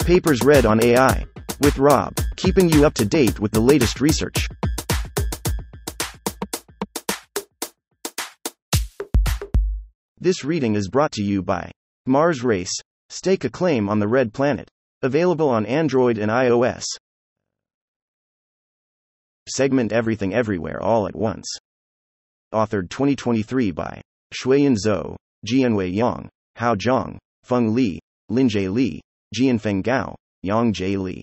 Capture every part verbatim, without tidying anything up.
Papers read on A I. With Rob, keeping you up to date with the latest research. This reading is brought to you by Mars Race. Stake a claim on the Red Planet. Available on Android and iOS. Segment Everything Everywhere All at Once. Authored twenty twenty-three by Shuiyan Zhou, Jianwei Yang, Hao Zhang, Feng Li, Linjie Li, Jianfeng Gao, Yangjie Li.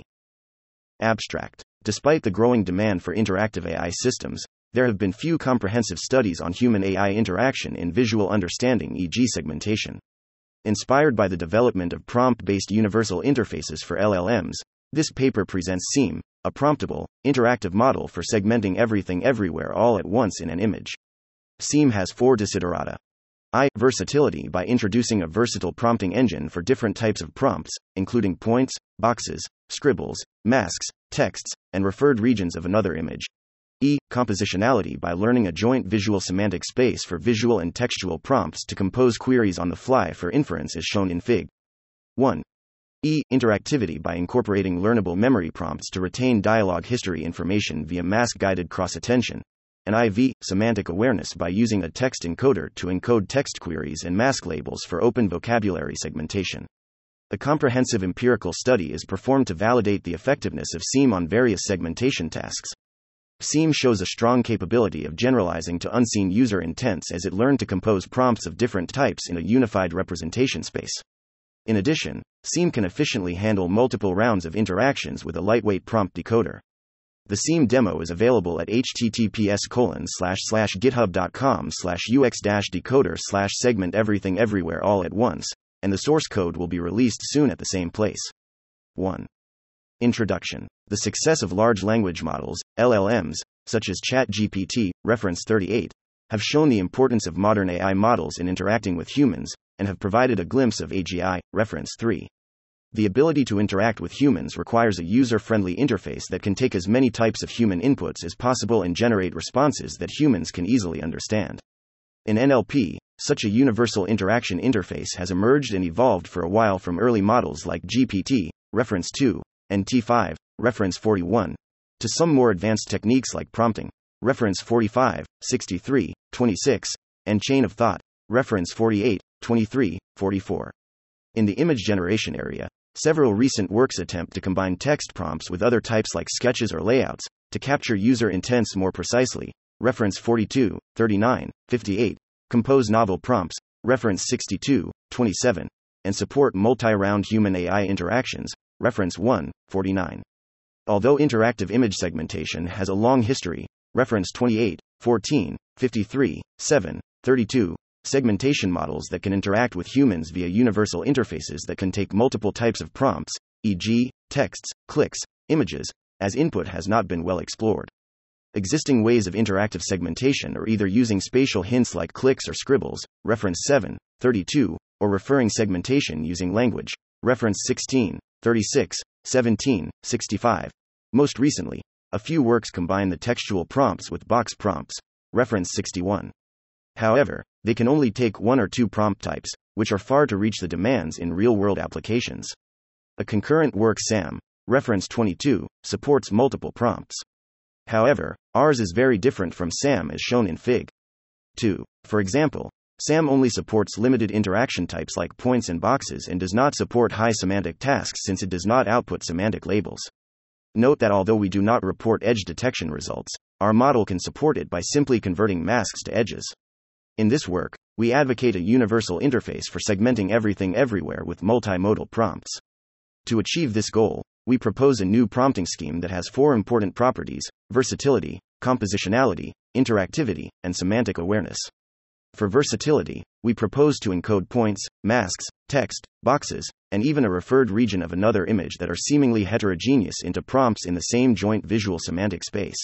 Abstract. Despite the growing demand for interactive A I systems, there have been few comprehensive studies on human-A I interaction in visual understanding, for example segmentation. Inspired by the development of prompt-based universal interfaces for L L Ms, this paper presents SEAM, a promptable, interactive model for segmenting everything everywhere all at once in an image. SEAM has four desiderata. I. Versatility by introducing a versatile prompting engine for different types of prompts, including points, boxes, scribbles, masks, texts, and referred regions of another image. E. Compositionality by learning a joint visual semantic space for visual and textual prompts to compose queries on the fly for inference as shown in Fig. one. E. Interactivity by incorporating learnable memory prompts to retain dialogue history information via mask-guided cross-attention. And I V. Semantic awareness by using a text encoder to encode text queries and mask labels for open vocabulary segmentation. A comprehensive empirical study is performed to validate the effectiveness of SEAM on various segmentation tasks. SEAM shows a strong capability of generalizing to unseen user intents as it learned to compose prompts of different types in a unified representation space. In addition, SEAM can efficiently handle multiple rounds of interactions with a lightweight prompt decoder. The SEAM demo is available at https colon slash slash github.com slash ux dash decoder slash segment everything everywhere all at once, and the source code will be released soon at the same place. one. Introduction. The success of large language models, L L Ms, such as ChatGPT, reference thirty-eight, have shown the importance of modern A I models in interacting with humans, and have provided a glimpse of A G I, reference three. The ability to interact with humans requires a user-friendly interface that can take as many types of human inputs as possible and generate responses that humans can easily understand. In N L P, such a universal interaction interface has emerged and evolved for a while from early models like G P T, reference two, and T five, reference forty-one, to some more advanced techniques like prompting, reference forty-five, sixty-three, twenty-six, and chain of thought, reference forty-eight, twenty-three, forty-four. In the image generation area, several recent works attempt to combine text prompts with other types like sketches or layouts, to capture user intents more precisely, reference forty-two, thirty-nine, fifty-eight, compose novel prompts, reference sixty-two, twenty-seven, and support multi-round human A I interactions, reference one, forty-nine. Although interactive image segmentation has a long history, reference twenty-eight, fourteen, fifty-three, seven, thirty-two, segmentation models that can interact with humans via universal interfaces that can take multiple types of prompts, for example, texts, clicks, images, as input has not been well explored. Existing ways of interactive segmentation are either using spatial hints like clicks or scribbles, reference seven, thirty-two, or referring segmentation using language, reference sixteen, thirty-six, seventeen, sixty-five. Most recently, a few works combine the textual prompts with box prompts, reference sixty-one. However, they can only take one or two prompt types, which are far to reach the demands in real-world applications. A concurrent work SAM, reference twenty-two, supports multiple prompts. However, ours is very different from SAM as shown in Fig. two. For example, SAM only supports limited interaction types like points and boxes and does not support high semantic tasks since it does not output semantic labels. Note that although we do not report edge detection results, our model can support it by simply converting masks to edges. In this work, we advocate a universal interface for segmenting everything everywhere with multimodal prompts. To achieve this goal, we propose a new prompting scheme that has four important properties: versatility, compositionality, interactivity, and semantic awareness. For versatility, we propose to encode points, masks, text, boxes, and even a referred region of another image that are seemingly heterogeneous into prompts in the same joint visual semantic space.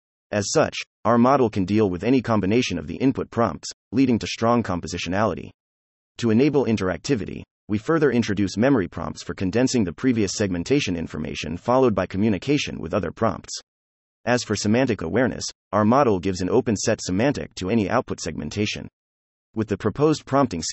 As such, our model can deal with any combination of the input prompts, leading to strong compositionality. To enable interactivity, we further introduce memory prompts for condensing the previous segmentation information followed by communication with other prompts. As for semantic awareness, our model gives an open set semantic to any output segmentation. With the proposed prompting scheme,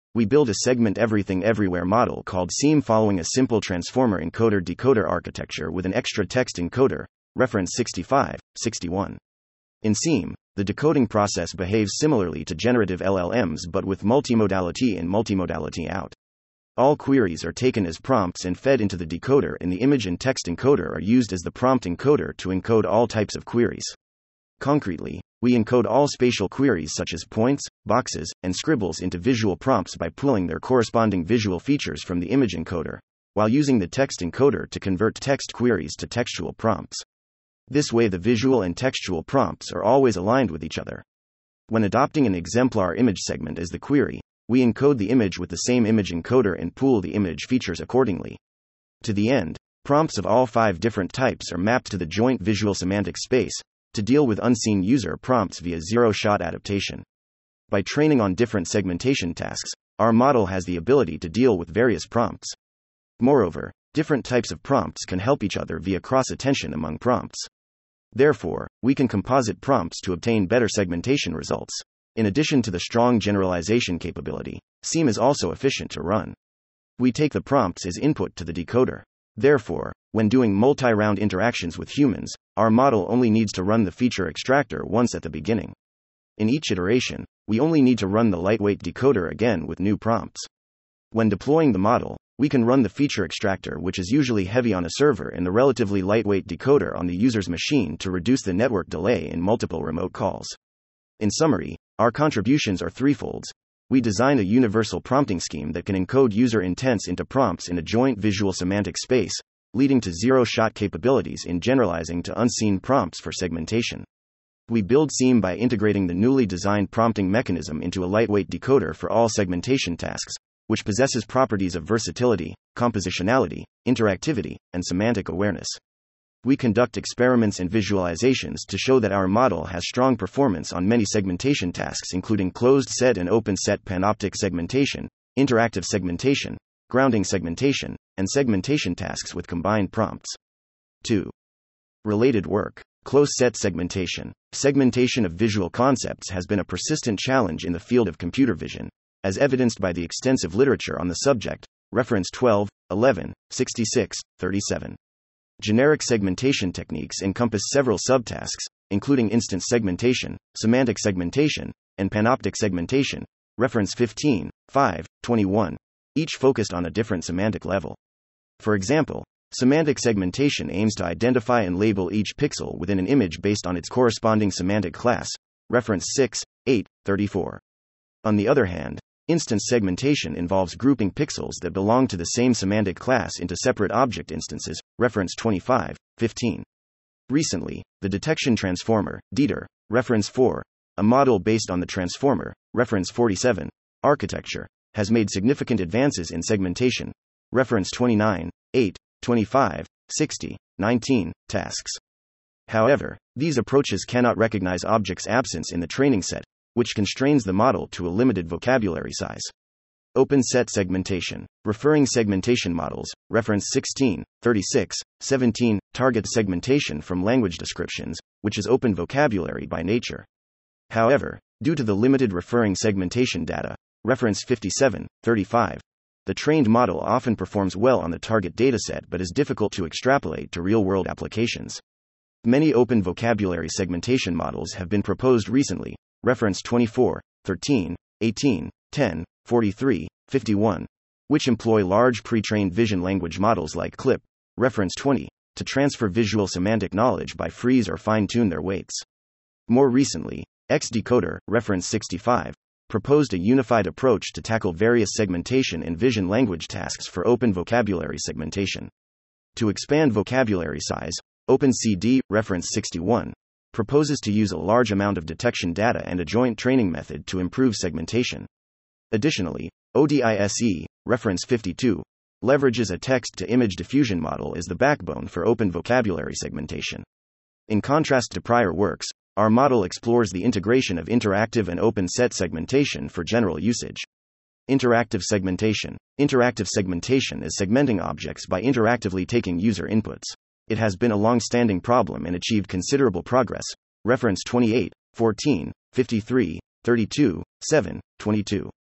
we build a segment everything everywhere model called SEAM following a simple transformer encoder-decoder architecture with an extra text encoder, reference sixty-five, sixty-one. In SEAM, the decoding process behaves similarly to generative L L Ms but with multimodality in multimodality out. All queries are taken as prompts and fed into the decoder, and the image and text encoder are used as the prompt encoder to encode all types of queries. Concretely, we encode all spatial queries such as points, boxes, and scribbles into visual prompts by pulling their corresponding visual features from the image encoder, while using the text encoder to convert text queries to textual prompts. This way, the visual and textual prompts are always aligned with each other. When adopting an exemplar image segment as the query, we encode the image with the same image encoder and pool the image features accordingly. To the end, prompts of all five different types are mapped to the joint visual semantic space to deal with unseen user prompts via zero-shot adaptation. By training on different segmentation tasks, our model has the ability to deal with various prompts. Moreover, different types of prompts can help each other via cross-attention among prompts. Therefore, we can composite prompts to obtain better segmentation results. In addition to the strong generalization capability, SEAM is also efficient to run. We take the prompts as input to the decoder. Therefore, when doing multi-round interactions with humans, our model only needs to run the feature extractor once at the beginning. In each iteration, we only need to run the lightweight decoder again with new prompts. When deploying the model, we can run the feature extractor, which is usually heavy on a server, and the relatively lightweight decoder on the user's machine to reduce the network delay in multiple remote calls. In summary, our contributions are threefold. We design a universal prompting scheme that can encode user intents into prompts in a joint visual semantic space, leading to zero-shot capabilities in generalizing to unseen prompts for segmentation. We build SEAM by integrating the newly designed prompting mechanism into a lightweight decoder for all segmentation tasks, which possesses properties of versatility, compositionality, interactivity, and semantic awareness. We conduct experiments and visualizations to show that our model has strong performance on many segmentation tasks, including closed set and open set panoptic segmentation, interactive segmentation, grounding segmentation, and segmentation tasks with combined prompts. two. Related work. Closed set segmentation. Segmentation of visual concepts has been a persistent challenge in the field of computer vision, as evidenced by the extensive literature on the subject, reference twelve, eleven, sixty-six, thirty-seven. Generic segmentation techniques encompass several subtasks, including instance segmentation, semantic segmentation, and panoptic segmentation, reference fifteen, five, twenty-one, each focused on a different semantic level. For example, semantic segmentation aims to identify and label each pixel within an image based on its corresponding semantic class, reference six, eight, thirty-four. On the other hand, instance segmentation involves grouping pixels that belong to the same semantic class into separate object instances, reference twenty-five, fifteen. Recently, the detection transformer, D T R, reference four, a model based on the transformer, reference forty-seven, architecture, has made significant advances in segmentation, reference twenty-nine, eight, twenty-five, sixty, nineteen, tasks. However, these approaches cannot recognize objects' absence in the training set, which constrains the model to a limited vocabulary size. Open set segmentation. Referring segmentation models, reference sixteen, thirty-six, seventeen, target segmentation from language descriptions, which is open vocabulary by nature. However, due to the limited referring segmentation data, reference fifty-seven, thirty-five, the trained model often performs well on the target dataset but is difficult to extrapolate to real-world applications. Many open vocabulary segmentation models have been proposed recently, reference twenty-four, thirteen, eighteen, ten, forty-three, fifty-one, which employ large pre-trained vision language models like CLIP, reference twenty, to transfer visual semantic knowledge by freeze or fine-tune their weights. More recently, XDecoder, reference sixty-five, proposed a unified approach to tackle various segmentation and vision language tasks for open vocabulary segmentation. To expand vocabulary size, OpenCD, reference sixty-one, proposes to use a large amount of detection data and a joint training method to improve segmentation. Additionally, ODISE, reference fifty-two, leverages a text-to-image diffusion model as the backbone for open vocabulary segmentation. In contrast to prior works, our model explores the integration of interactive and open set segmentation for general usage. Interactive segmentation. Interactive segmentation is segmenting objects by interactively taking user inputs. It has been a long-standing problem and achieved considerable progress. Reference twenty-eight, fourteen, fifty-three, thirty-two, seven, twenty-two.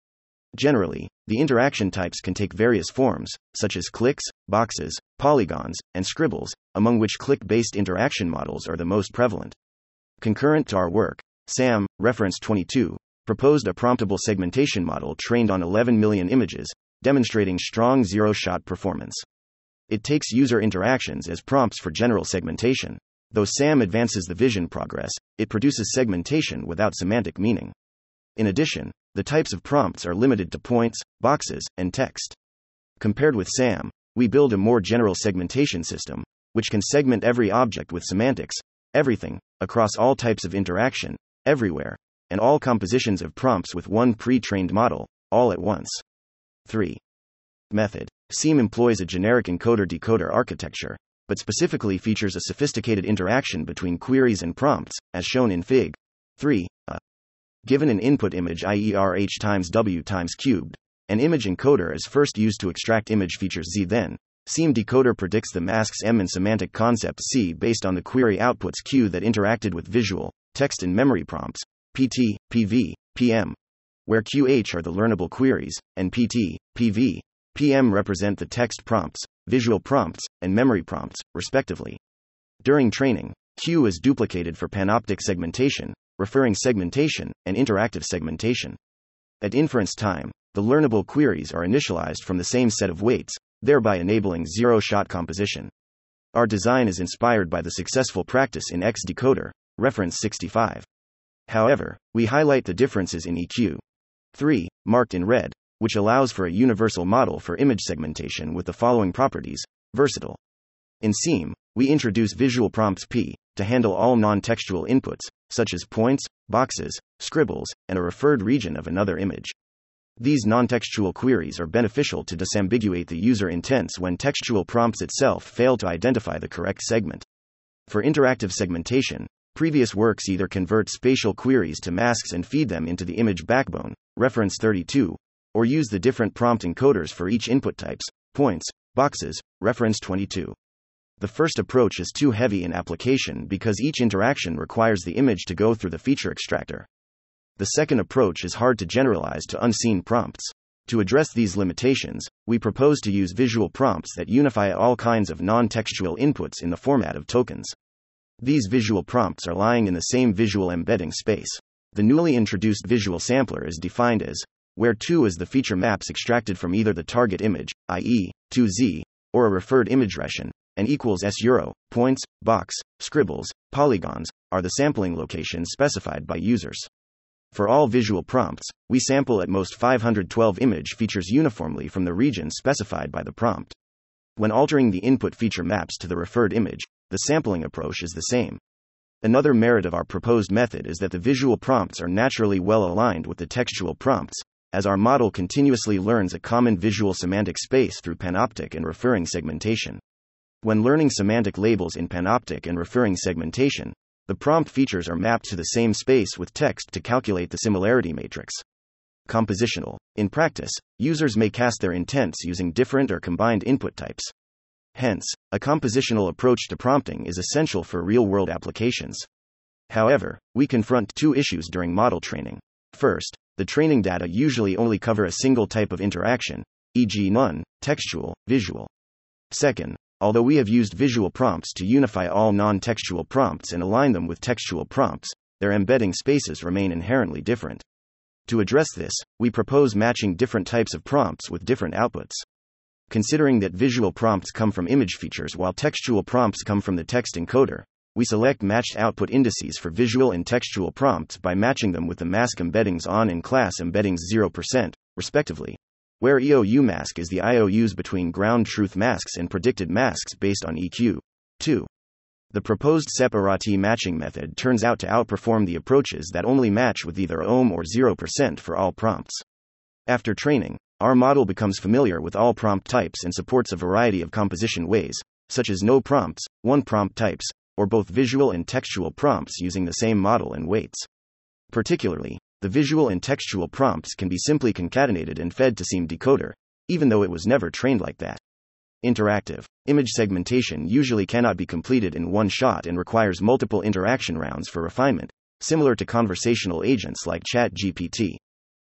Generally, the interaction types can take various forms, such as clicks, boxes, polygons, and scribbles, among which click-based interaction models are the most prevalent. Concurrent to our work, Sam, reference twenty-two, proposed a promptable segmentation model trained on eleven million images, demonstrating strong zero-shot performance. It takes user interactions as prompts for general segmentation. Though Sam advances the vision progress, it produces segmentation without semantic meaning. In addition, the types of prompts are limited to points, boxes, and text. Compared with Sam, we build a more general segmentation system, which can segment every object with semantics, everything, across all types of interaction, everywhere, and all compositions of prompts with one pre-trained model, all at once. three. Method. Seam employs a generic encoder-decoder architecture, but specifically features a sophisticated interaction between queries and prompts, as shown in Fig. three a. Given an input image, that is R H times W times cubed, an image encoder is first used to extract image features Z. Then, Seam decoder predicts the masks M and semantic concepts C based on the query outputs Q that interacted with visual, text, and memory prompts, P T, P V, P M, where Q H are the learnable queries, and P T, P V, P M represent the text prompts, visual prompts, and memory prompts, respectively. During training, Q is duplicated for panoptic segmentation, referring segmentation, and interactive segmentation. At inference time, the learnable queries are initialized from the same set of weights, thereby enabling zero-shot composition. Our design is inspired by the successful practice in X decoder, reference sixty-five. However, we highlight the differences in E Q. three, marked in red, which allows for a universal model for image segmentation with the following properties: versatile. In Seam, we introduce visual prompts P to handle all non-textual inputs, such as points, boxes, scribbles, and a referred region of another image. These non-textual queries are beneficial to disambiguate the user intents when textual prompts itself fail to identify the correct segment. For interactive segmentation, previous works either convert spatial queries to masks and feed them into the image backbone, reference thirty-two, or use the different prompt encoders for each input types, points, boxes, reference twenty-two. The first approach is too heavy in application because each interaction requires the image to go through the feature extractor. The second approach is hard to generalize to unseen prompts. To address these limitations, we propose to use visual prompts that unify all kinds of non-textual inputs in the format of tokens. These visual prompts are lying in the same visual embedding space. The newly introduced visual sampler is defined as where two is the feature maps extracted from either the target image, that is, two Z, or a referred image ration, and equals S euro, points, box, scribbles, polygons, are the sampling locations specified by users. For all visual prompts, we sample at most five hundred twelve image features uniformly from the region specified by the prompt. When altering the input feature maps to the referred image, the sampling approach is the same. Another merit of our proposed method is that the visual prompts are naturally well aligned with the textual prompts, as our model continuously learns a common visual semantic space through panoptic and referring segmentation. When learning semantic labels in panoptic and referring segmentation, the prompt features are mapped to the same space with text to calculate the similarity matrix. Compositional. In practice, users may cast their intents using different or combined input types. Hence, a compositional approach to prompting is essential for real-world applications. However, we confront two issues during model training. First, the training data usually only cover a single type of interaction, for example none, textual, visual. Second, although we have used visual prompts to unify all non-textual prompts and align them with textual prompts, their embedding spaces remain inherently different. To address this, we propose matching different types of prompts with different outputs. Considering that visual prompts come from image features while textual prompts come from the text encoder, we select matched output indices for visual and textual prompts by matching them with the mask embeddings on and class embeddings zero percent, respectively, where E O U mask is the I O Us between ground truth masks and predicted masks based on E Q. two. The proposed separati matching method turns out to outperform the approaches that only match with either O M or zero percent for all prompts. After training, our model becomes familiar with all prompt types and supports a variety of composition ways, such as no prompts, one prompt types, or both visual and textual prompts using the same model and weights. Particularly, the visual and textual prompts can be simply concatenated and fed to Seam decoder, even though it was never trained like that. Interactive. Image segmentation usually cannot be completed in one shot and requires multiple interaction rounds for refinement, similar to conversational agents like ChatGPT.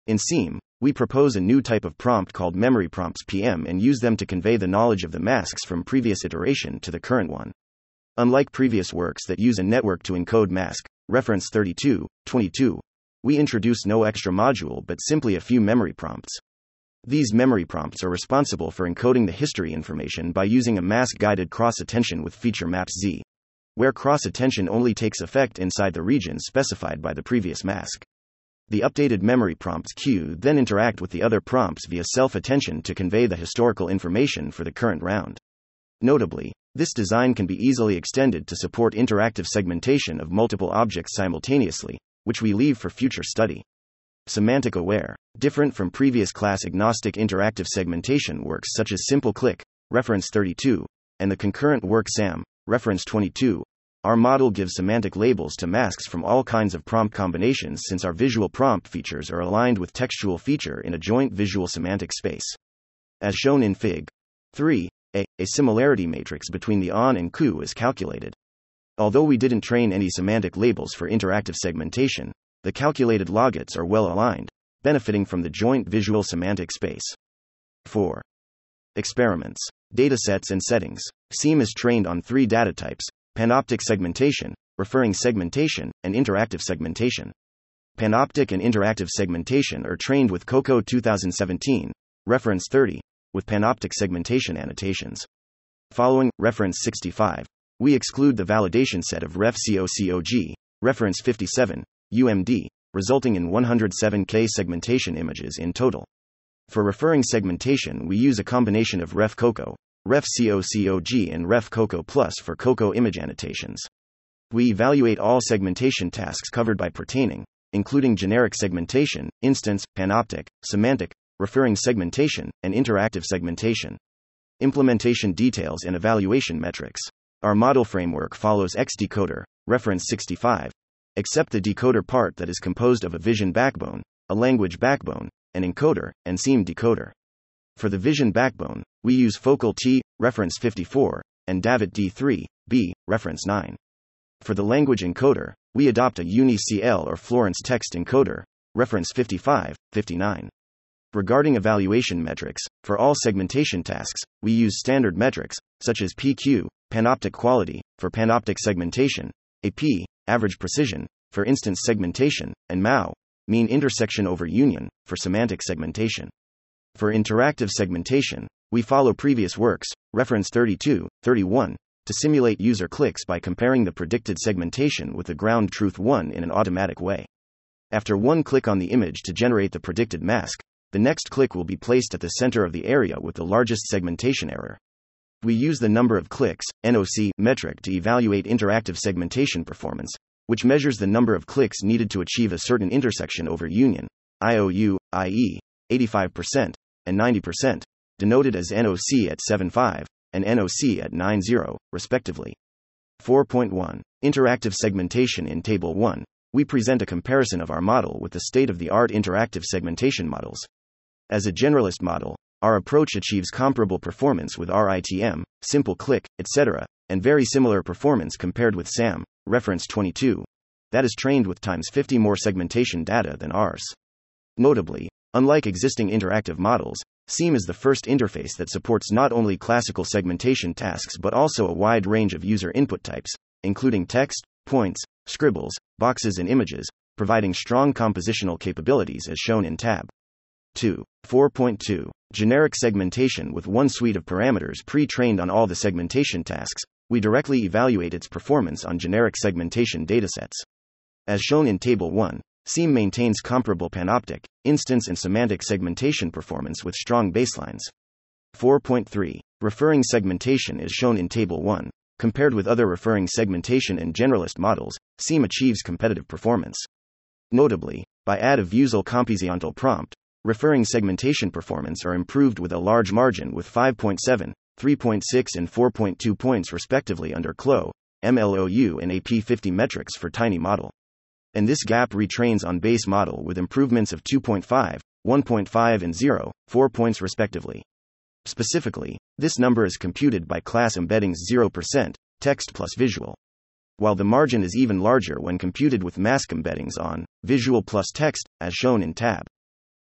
In SEAM, we propose a new type of prompt called memory prompts P M and use them to convey the knowledge of the masks from previous iteration to the current one. Unlike previous works that use a network to encode mask, reference thirty-two, twenty-two, we introduce no extra module but simply a few memory prompts. These memory prompts are responsible for encoding the history information by using a mask-guided cross-attention with feature maps Z, where cross-attention only takes effect inside the regions specified by the previous mask. The updated memory prompts Q then interact with the other prompts via self-attention to convey the historical information for the current round. Notably, this design can be easily extended to support interactive segmentation of multiple objects simultaneously, which we leave for future study. Semantic aware, different from previous class-agnostic interactive segmentation works such as Simple Click, reference thirty-two, and the concurrent work SAM, reference twenty-two. Our model gives semantic labels to masks from all kinds of prompt combinations since our visual prompt features are aligned with textual feature in a joint visual semantic space. As shown in Fig three, a, a similarity matrix between the on and Q is calculated. Although we didn't train any semantic labels for interactive segmentation, the calculated logits are well aligned, benefiting from the joint visual semantic space. four. Experiments, datasets and settings. SEAM is trained on three data types: panoptic segmentation, referring segmentation, and interactive segmentation. Panoptic and interactive segmentation are trained with COCO two thousand seventeen, reference thirty, with panoptic segmentation annotations. Following, reference sixty-five, we exclude the validation set of ref COCOG, reference fifty-seven, U M D, resulting in one hundred seven K segmentation images in total. For referring segmentation, we use a combination of ref COCO, ref COCOG and ref COCO plus for COCO image annotations. We evaluate all segmentation tasks covered by pertaining, including generic segmentation, instance, panoptic, semantic, referring segmentation, and interactive segmentation. Implementation details and evaluation metrics. Our model framework follows XDecoder, reference sixty-five, except the decoder part that is composed of a vision backbone, a language backbone, an encoder, and SEAM decoder. For the vision backbone, we use Focal T, reference fifty-four, and Davit D three, B, reference nine. For the language encoder, we adopt a Uni-C L or Florence text encoder, reference fifty-five, fifty-nine. Regarding evaluation metrics, for all segmentation tasks, we use standard metrics, such as P Q, panoptic quality, for panoptic segmentation, A P, average precision, for instance segmentation, and M A U, mean intersection over union, for semantic segmentation. For interactive segmentation, we follow previous works, reference thirty-two, thirty-one, to simulate user clicks by comparing the predicted segmentation with the ground truth one in an automatic way. After one click on the image to generate the predicted mask, the next click will be placed at the center of the area with the largest segmentation error. We use the number of clicks, N O C, metric to evaluate interactive segmentation performance, which measures the number of clicks needed to achieve a certain intersection over union, I O U, that is, eighty-five percent, and ninety percent, denoted as N O C at seventy-five, and N O C at ninety, respectively. four point one. Interactive segmentation. In Table one, we present a comparison of our model with the state-of-the-art interactive segmentation models. As a generalist model, our approach achieves comparable performance with R I T M, Simple Click, et cetera, and very similar performance compared with SAM, reference twenty-two, that is trained with times fifty more segmentation data than ours. Notably, unlike existing interactive models, SEAM is the first interface that supports not only classical segmentation tasks but also a wide range of user input types, including text, points, scribbles, boxes and images, providing strong compositional capabilities as shown in Tab two. four point two. Generic segmentation. With one suite of parameters pre-trained on all the segmentation tasks, we directly evaluate its performance on generic segmentation datasets. As shown in Table one, SEAM maintains comparable panoptic, instance and semantic segmentation performance with strong baselines. four point three. Referring segmentation is shown in Table one. Compared with other referring segmentation and generalist models, SEAM achieves competitive performance. Notably, by add of Vusel compositional prompt, referring segmentation performance are improved with a large margin with five point seven, three point six and four point two points respectively under C L O, M L O U and A P fifty metrics for tiny model. And this gap retrains on base model with improvements of two point five, one point five and zero point four points respectively. Specifically, this number is computed by class embeddings zero percent, text plus visual. While the margin is even larger when computed with mask embeddings on, visual plus text, as shown in Tab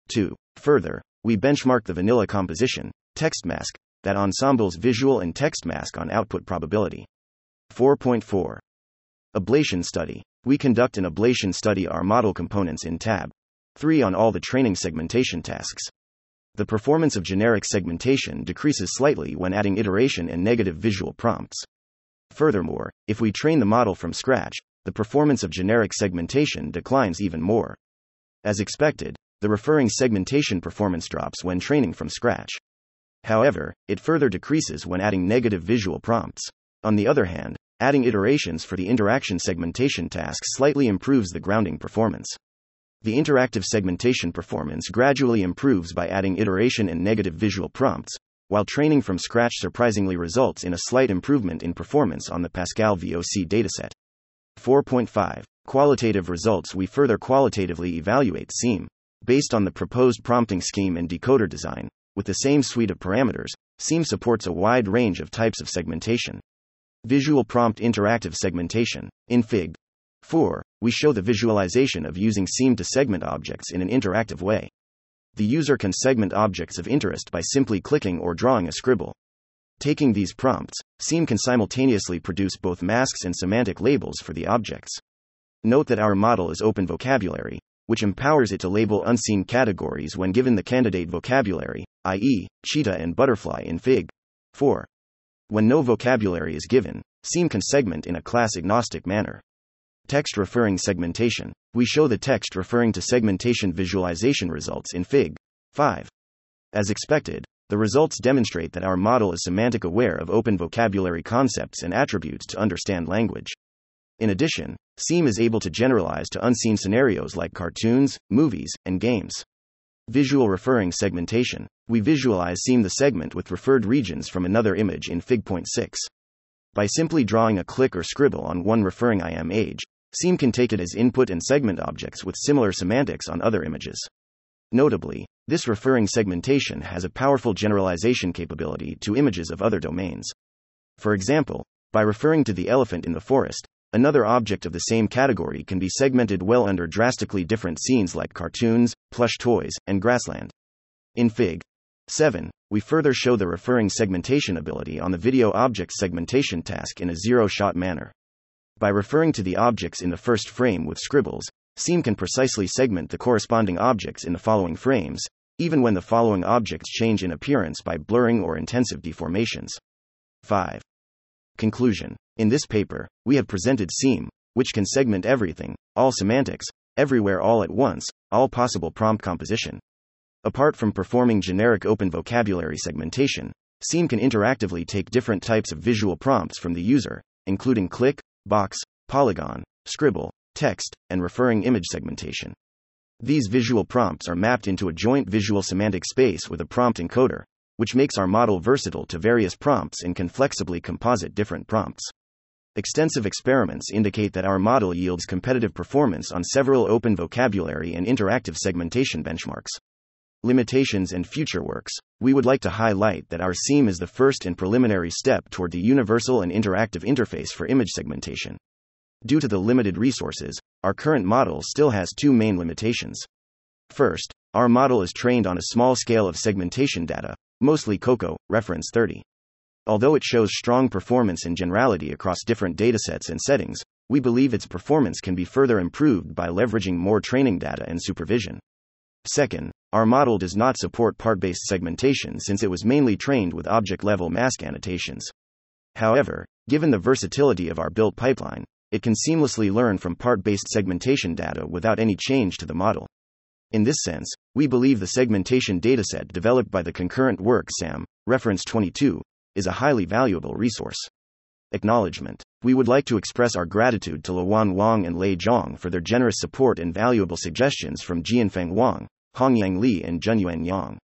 two. Further, we benchmark the vanilla composition, text mask, that ensembles visual and text mask on output probability. four point four. Ablation study. We conduct an ablation study our model components in tab three on all the training segmentation tasks. The performance of generic segmentation decreases slightly when adding iteration and negative visual prompts. Furthermore, if we train the model from scratch, the performance of generic segmentation declines even more. As expected, the referring segmentation performance drops when training from scratch. However, it further decreases when adding negative visual prompts. On the other hand, adding iterations for the interaction segmentation task slightly improves the grounding performance. The interactive segmentation performance gradually improves by adding iteration and negative visual prompts, while training from scratch surprisingly results in a slight improvement in performance on the Pascal V O C dataset. four point five. Qualitative results. We further qualitatively evaluate SEAM. Based on the proposed prompting scheme and decoder design, with the same suite of parameters, SEAM supports a wide range of types of segmentation. Visual prompt interactive segmentation. In Fig four, we show the visualization of using SEAM to segment objects in an interactive way. The user can segment objects of interest by simply clicking or drawing a scribble. Taking these prompts, SEAM can simultaneously produce both masks and semantic labels for the objects. Note that our model is open vocabulary, which empowers it to label unseen categories when given the candidate vocabulary, that is, cheetah and butterfly in Fig four. When no vocabulary is given, SEAM can segment in a class-agnostic manner. Text referring segmentation. We show the text referring to segmentation visualization results in Fig five. As expected, the results demonstrate that our model is semantic aware of open vocabulary concepts and attributes to understand language. In addition, SEAM is able to generalize to unseen scenarios like cartoons, movies, and games. Visual referring segmentation. We visualize SEAM the segment with referred regions from another image in Fig point six. By simply drawing a click or scribble on one referring image, SEAM can take it as input and segment objects with similar semantics on other images. Notably, this referring segmentation has a powerful generalization capability to images of other domains. For example, by referring to the elephant in the forest, another object of the same category can be segmented well under drastically different scenes like cartoons, plush toys, and grassland. In Fig seven, we further show the referring segmentation ability on the video object segmentation task in a zero-shot manner. By referring to the objects in the first frame with scribbles, SEAM can precisely segment the corresponding objects in the following frames, even when the following objects change in appearance by blurring or intensive deformations. five. Conclusion. In this paper, we have presented SEAM, which can segment everything, all semantics, everywhere all at once, all possible prompt composition. Apart from performing generic open vocabulary segmentation, SEAM can interactively take different types of visual prompts from the user, including click, box, polygon, scribble, text, and referring image segmentation. These visual prompts are mapped into a joint visual semantic space with a prompt encoder, which makes our model versatile to various prompts and can flexibly composite different prompts. Extensive experiments indicate that our model yields competitive performance on several open vocabulary and interactive segmentation benchmarks. Limitations and future works. We would like to highlight that our SEAM is the first and preliminary step toward the universal and interactive interface for image segmentation. Due to the limited resources, our current model still has two main limitations. First, our model is trained on a small scale of segmentation data, mostly COCO, reference thirty. Although it shows strong performance and generality across different datasets and settings, we believe its performance can be further improved by leveraging more training data and supervision. Second, our model does not support part-based segmentation since it was mainly trained with object-level mask annotations. However, given the versatility of our built pipeline, it can seamlessly learn from part-based segmentation data without any change to the model. In this sense, we believe the segmentation dataset developed by the concurrent work SAM, reference twenty-two, is a highly valuable resource. Acknowledgement. We would like to express our gratitude to Luan Wang and Lei Zhang for their generous support and valuable suggestions from Jianfeng Wang, Hongyang Li and Junyuan Yang.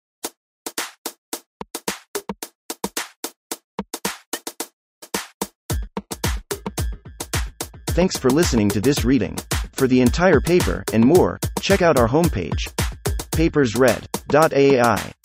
Thanks for listening to this reading. For the entire paper and more, check out our homepage, papers read dot A I.